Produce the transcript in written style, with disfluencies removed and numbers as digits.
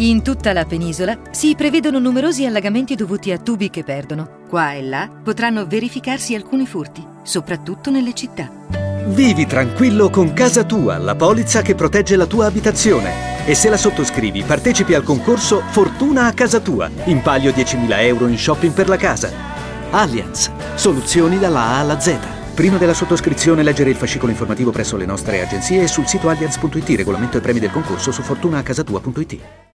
In tutta la penisola si prevedono numerosi allagamenti dovuti a tubi che perdono. Qua e là potranno verificarsi alcuni furti, soprattutto nelle città. Vivi tranquillo con Casa Tua, la polizza che protegge la tua abitazione. E se la sottoscrivi, partecipi al concorso Fortuna a Casa Tua. In palio 10.000 euro in shopping per la casa. Allianz. Soluzioni dalla A alla Z. Prima della sottoscrizione leggere il fascicolo informativo presso le nostre agenzie e sul sito allianz.it. Regolamento e premi del concorso su fortunaacasatua.it.